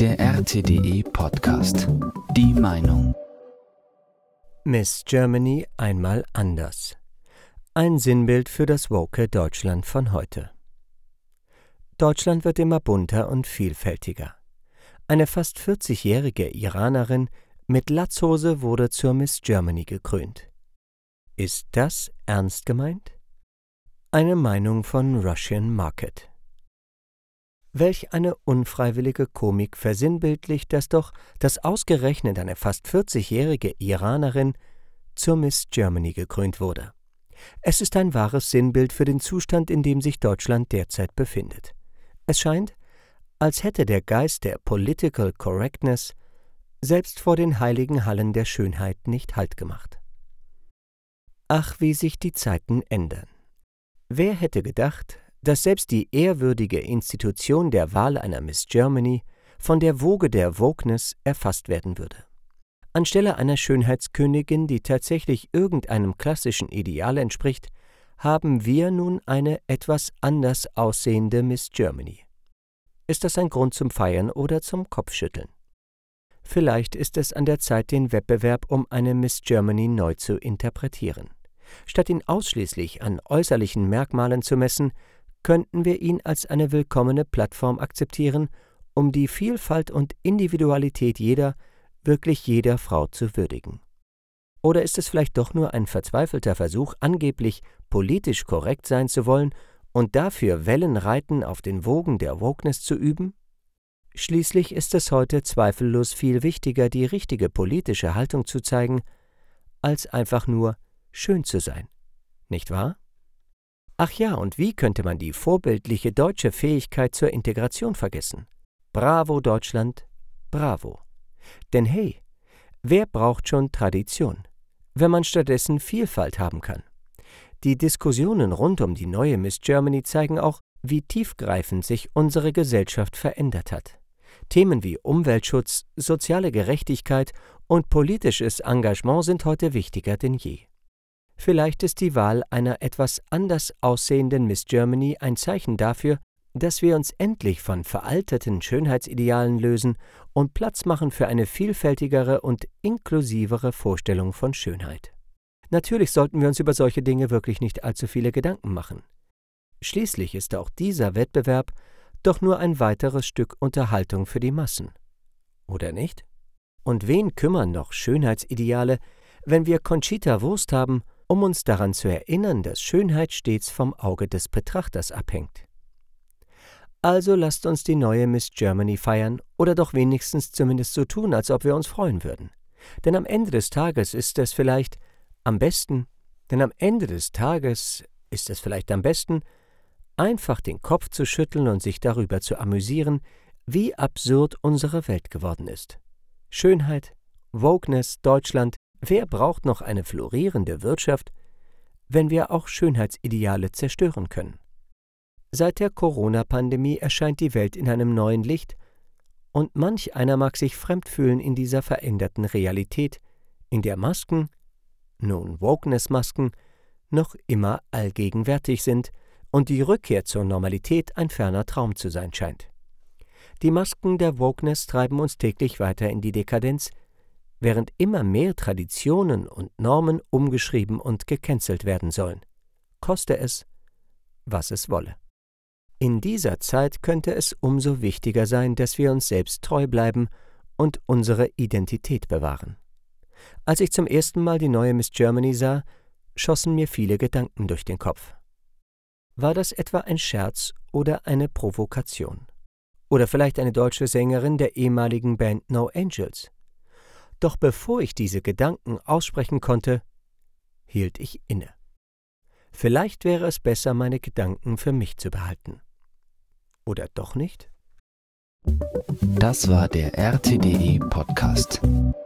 Der RTDE Podcast. Die Meinung. Miss Germany einmal anders. Ein Sinnbild für das woke Deutschland von heute. Deutschland wird immer bunter und vielfältiger. Eine fast 40-jährige Iranerin mit Latzhose wurde zur Miss Germany gekrönt. Ist das ernst gemeint? Eine Meinung von Russian Market. Welch eine unfreiwillige Komik versinnbildlicht das doch, dass ausgerechnet eine fast 40-jährige Iranerin zur Miss Germany gekrönt wurde. Es ist ein wahres Sinnbild für den Zustand, in dem sich Deutschland derzeit befindet. Es scheint, als hätte der Geist der Political Correctness selbst vor den heiligen Hallen der Schönheit nicht Halt gemacht. Ach, wie sich die Zeiten ändern. Wer hätte gedacht, dass selbst die ehrwürdige Institution der Wahl einer Miss Germany von der Woge der Wokeness erfasst werden würde. Anstelle einer Schönheitskönigin, die tatsächlich irgendeinem klassischen Ideal entspricht, haben wir nun eine etwas anders aussehende Miss Germany. Ist das ein Grund zum Feiern oder zum Kopfschütteln? Vielleicht ist es an der Zeit, den Wettbewerb um eine Miss Germany neu zu interpretieren. Statt ihn ausschließlich an äußerlichen Merkmalen zu messen, könnten wir ihn als eine willkommene Plattform akzeptieren, um die Vielfalt und Individualität wirklich jeder Frau zu würdigen. Oder ist es vielleicht doch nur ein verzweifelter Versuch, angeblich politisch korrekt sein zu wollen und dafür Wellenreiten auf den Wogen der Wokeness zu üben? Schließlich ist es heute zweifellos viel wichtiger, die richtige politische Haltung zu zeigen, als einfach nur schön zu sein. Nicht wahr? Ach ja, und wie könnte man die vorbildliche deutsche Fähigkeit zur Integration vergessen? Bravo Deutschland, bravo. Denn hey, wer braucht schon Tradition, wenn man stattdessen Vielfalt haben kann? Die Diskussionen rund um die neue Miss Germany zeigen auch, wie tiefgreifend sich unsere Gesellschaft verändert hat. Themen wie Umweltschutz, soziale Gerechtigkeit und politisches Engagement sind heute wichtiger denn je. Vielleicht ist die Wahl einer etwas anders aussehenden Miss Germany ein Zeichen dafür, dass wir uns endlich von veralteten Schönheitsidealen lösen und Platz machen für eine vielfältigere und inklusivere Vorstellung von Schönheit. Natürlich sollten wir uns über solche Dinge wirklich nicht allzu viele Gedanken machen. Schließlich ist auch dieser Wettbewerb doch nur ein weiteres Stück Unterhaltung für die Massen. Oder nicht? Und wen kümmern noch Schönheitsideale, wenn wir Conchita Wurst haben, um uns daran zu erinnern, dass Schönheit stets vom Auge des Betrachters abhängt. Also lasst uns die neue Miss Germany feiern oder doch wenigstens zumindest so tun, als ob wir uns freuen würden. Denn am Ende des Tages ist es vielleicht am besten, einfach den Kopf zu schütteln und sich darüber zu amüsieren, wie absurd unsere Welt geworden ist. Schönheit, Wokeness, Deutschland. Wer braucht noch eine florierende Wirtschaft, wenn wir auch Schönheitsideale zerstören können? Seit der Corona-Pandemie erscheint die Welt in einem neuen Licht und manch einer mag sich fremd fühlen in dieser veränderten Realität, in der Masken, nun Wokeness-Masken, noch immer allgegenwärtig sind und die Rückkehr zur Normalität ein ferner Traum zu sein scheint. Die Masken der Wokeness treiben uns täglich weiter in die Dekadenz, während immer mehr Traditionen und Normen umgeschrieben und gecancelt werden sollen. Koste es, was es wolle. In dieser Zeit könnte es umso wichtiger sein, dass wir uns selbst treu bleiben und unsere Identität bewahren. Als ich zum ersten Mal die neue Miss Germany sah, schossen mir viele Gedanken durch den Kopf. War das etwa ein Scherz oder eine Provokation? Oder vielleicht eine deutsche Sängerin der ehemaligen Band No Angels? Doch bevor ich diese Gedanken aussprechen konnte, hielt ich inne. Vielleicht wäre es besser, meine Gedanken für mich zu behalten. Oder doch nicht? Das war der RTDE Podcast.